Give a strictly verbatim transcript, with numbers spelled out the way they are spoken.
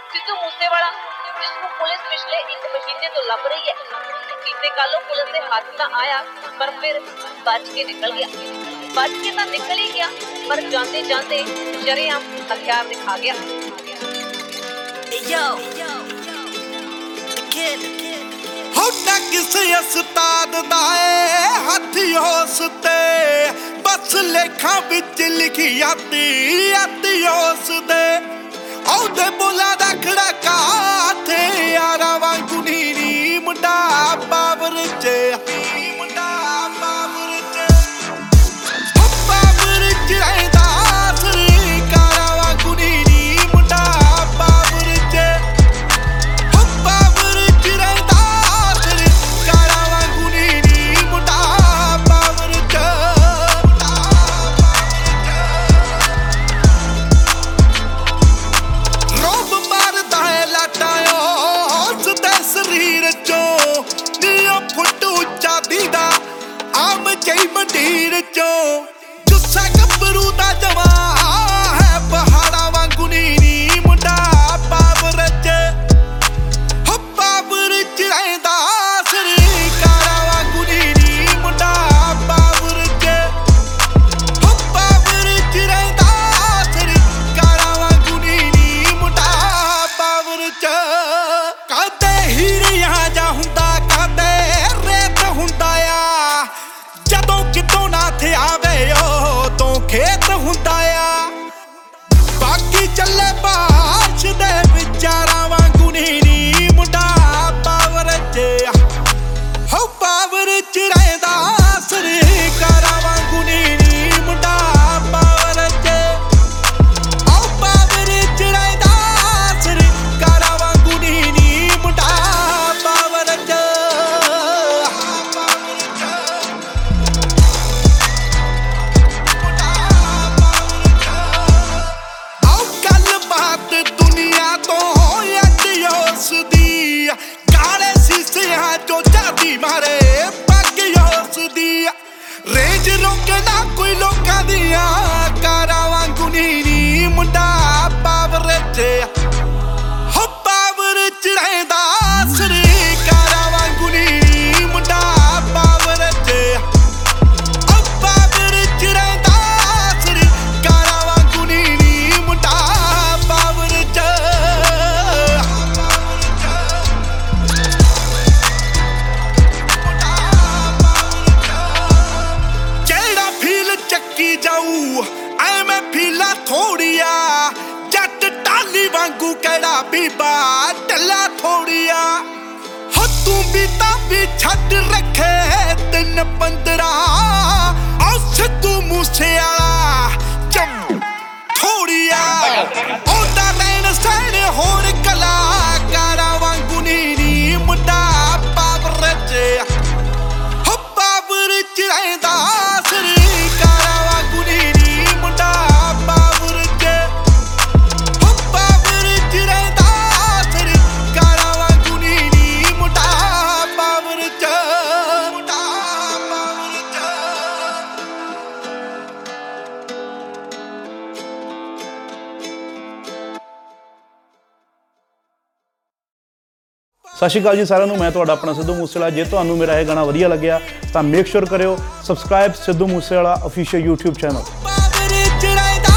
ਸਿੱਧੂ ਮੂਸੇਵਾਲਾ ਜਿਸਨੂੰ ਪੁਲਿਸ ਪਿਛਲੇ ਇੱਕ ਮਹੀਨੇ ਤੋਂ ਲੱਭ ਰਹੀ ਹੈ। ਬੀਤੇ ਕੱਲ੍ਹ ਪੁਲਿਸ ਦੇ ਹੱਥ ਤਾਂ ਆਇਆ ਪਰ ਫਿਰ ਬਚ ਕੇ ਨਿਕਲ ਗਿਆ। ਬਚ ਕੇ ਤਾਂ ਨਿਕਲ ਹੀ ਗਿਆ ਪਰ ਜਾਂਦੇ ਜਾਂਦੇ ਸ਼ਰੇਆਮ ਹਥਿਆਰ ਦਿਖਾ ਗਿਆ। ਹੋਣਾ ਕਿਸੇ ਉਸਤਾਦ ਦਾ ਏ ਹੱਥ ਉਸ ਤੇ ਬਸ ਲੇਖਾਂ ਵਿੱਚ ਲਿਖੀ ਆਤੀ ਆਤੀ ਉਸ ਦੇ ਉਹਦੇ ਬੋਲਾਂ ਦਾ ਖੜਾਕਾ ਤੇ ਯਾਰਾਂ ਵਾਂਗੂ ਨੀ ਮੁੰਡਾ ਬਾਬਰ ਚ ਮੁੰਡਾ ਬਾਬਰ ਚ ਬਾਬਰ ਚ ਰਹਿੰਦਾ ਸਰਕਾਰਾਂ ਵਾਂਗੂ ਨੀ ਮੁੰਡਾ ਬਾਬਰ ਚ ਬਾਬਰ ਚ ਰਹਿੰਦਾ ਸਰਕਾਰਾਂ ਵਾਂਗੂ ਨੀ ਮੁੰਡਾ ਬਾਬਰ ਚ ਰੋਬ ਮਾਰਦਾ ਏ ਲਾਟਾਇਓ ਉਸਦੇ ਸਰੀਰ ਚੋਂ ਨੀਓ ਫੁੱਟੂ ਚਾਦੀ ਦਾ ਆਮ ਚਈ ਮੰਡੀਰ ਚੋਂ ਗੁੱਸਾ ਗੱਭਰੂ ਦਾ ਜਵਾ ਹੈ ਪਹਾੜਾਂ ਵਾਂਗੂ ਨੀ ਮੁੰਡਾ ਬਾਬਰ ਚ ਹੋ ਬਾਬਰ ਚ ਰਹਿੰਦਾ ਸਰਕਾਰਾਂ ਵਾਂਗੂ ਨੀ ਮੁੰਡਾ ਬਾਬਰ ਚ ਹੋ ਬਾਬਰ ਚ ਰਹਿੰਦਾ ਸਰਕਾਰਾਂ ਵਾਂਗੂ ਨੀ ਮੁੰਡਾ ਬਾਬਰ ਚ ਕਦੇ ਹੀਰਿਆਂ ਜਾ ਹੁੰਦਾ ਕਦੇ ਰੇਤ ਹੁੰਦਾ ਆ ਜਦੋਂ ਕਿਤੋਂ ਨਾ ਥੇ ਆਵੇ ਉਹ ਤੋਂ ਖੇਤ ਹੁੰਦਾ ਆ ਬਾਕੀ ਚੱਲੇ ਬਾਸ਼ ਦੇ ਵਿਚਾਰਾਂ ਵਾਂਗੂ ਨੀ ਮੁੰਡਾ ਬਾਬਰ ਚ ਹੋ ਬਾਬਰ ਚ ਰਹਿੰਦਾ ਸਰਕਾਰਾਂ ਵਾਂਗੂ ਨੀ ਮੁੰਡਾ ਬਾਬਰ ਚ ਹੋ ਬਾਬਰ ਚ ਰਹਿੰਦਾ ਸਰਕਾਰਾਂ ਵਾਂਗੂ ਨੀ ਮੁੰਡਾ ਬਾਬਰ ਚ ਆਓ ਗੱਲ ਬਾਤ ਦੁਨੀਆ ਤੋਂ ਅੱਜ ਉਸ ਦੀ ਕਾਲੇ ਸੀਸਿਆਂ ਚੋਂ ਚਾਦੀ ਮਾਰੇ ਪੱਗ ਉਸ ਦੀ ਰੇਂਜ ਰੋਕੇ ਨਾ ਕੋਈ ਲੋਕਾਂ ਦੀਆਂ ਕਾਰਾਂ ਵਾਂਗੂ ਨੀ ਮੁੰਡਾ ਬਾਬਰ ਚ ਹੋ ਬਾਬਰ ਚ ਰਹਿੰਦਾ ਸਰਕਾਰਾਂ ਵਾਂਗੂ ਨੀ ਮੁੰਡਾ ਬਾਬਰ ਚ ਹੋ ਬਾਬਰ ਚ ਰਹਿੰਦਾ ਸਰਕਾਰਾਂ ਵਾਂਗੂ ਨੀ ਮੁੰਡਾ ਬਾਬਰ ਚ ਜਿਹੜਾ ਫੀਲ ਚੱਕੀ ਜਾਊ ਐਵੇਂ ਫੀਲਾ ਥੋੜੀਆ ਜੱਟ ਟਾਲੀ ਵਾਂਗੂ ਕਿਹੜਾ ਬੀਬਾ ਢੱਲਾ ਥੋੜੀਆ ਹੋ ਤੂੰ ਵੀ ਤਾਂ ਵੀ ਛੱਡ ਰੱਖੇ ਤਿੰਨ ਪੰਦਰਾਂ ਆਹ ਸਿੱਧੂ ਮੂਸੇਵਾਲਾ ਚਮ ਥੋੜੀਆ ਉਹਦਾ ਰਹਿਣ ਸਹਿਣ ਹੋਰ ਕਲਾਕਾਰਾਂ ਵਾਂਗੂ ਨੀ ਮੁੰਡਾ ਬਾਬਰ ਚ ਹੋ ਬਾਬਰ ਚ ਰਹਿੰਦਾ ਸਰਕਾਰਾਂ ਵਾਂਗੂ ਨੀ ਮੁੰਡਾ ਬਾਬਰ ਚ ਹੋ ਬਾਬਰ ਚ ਰਹਿੰਦਾ ਸਰਕਾਰਾਂ ਵਾਂਗੂ ਨੀ ਮੁੰਡਾ ਬਾਬਰ ਚ ਮੁੰਡਾ ਬਾਬਰ ਚ ਸਤਿ ਸ਼੍ਰੀ ਅਕਾਲ ਜੀ ਸਾਰਿਆਂ ਨੂੰ। ਮੈਂ ਤੁਹਾਡਾ ਆਪਣਾ ਸਿੱਧੂ ਮੂਸੇਵਾਲਾ। ਜੇ ਤੁਹਾਨੂੰ ਮੇਰਾ ਇਹ ਗਾਣਾ ਵਧੀਆ ਲੱਗਿਆ ਤਾਂ ਮੇਕ ਸ਼ੋਰ ਕਰਿਓ subscribe Sidhu Moosewala official YouTube channel. ਬਾਬਰ ਚ ਰਹਿੰਦਾ